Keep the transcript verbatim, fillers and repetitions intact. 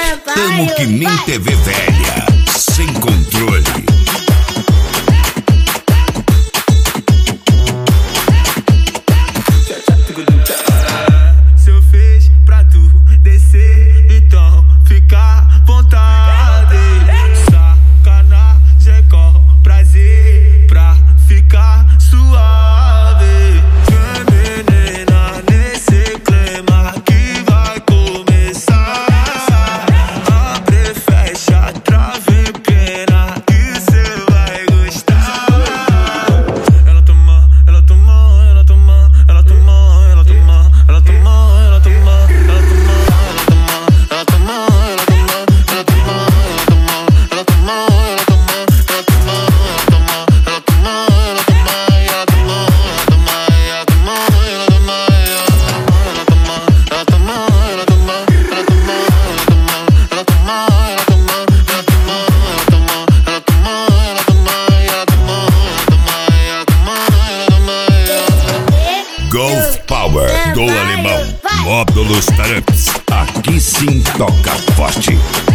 Tamo que nem T V velha, sem controle. Se eu fiz pra tu descer, então fica à vontade. Sacanagem com prazer pra ficar suave. Vem menina nesse clima que vai começar. Abre, fecha, trave, pena que cê vai gostar. Ela toma, ela toma, ela toma, ela toma, ela toma, ela toma, ela toma, ela toma, ela toma, ela toma, ela toma, ela toma, ela toma, ela toma, ela toma, ela toma, ela toma, ela toma, ela Golf Power do Alemão. Módulos Taramps. Aqui sim toca forte.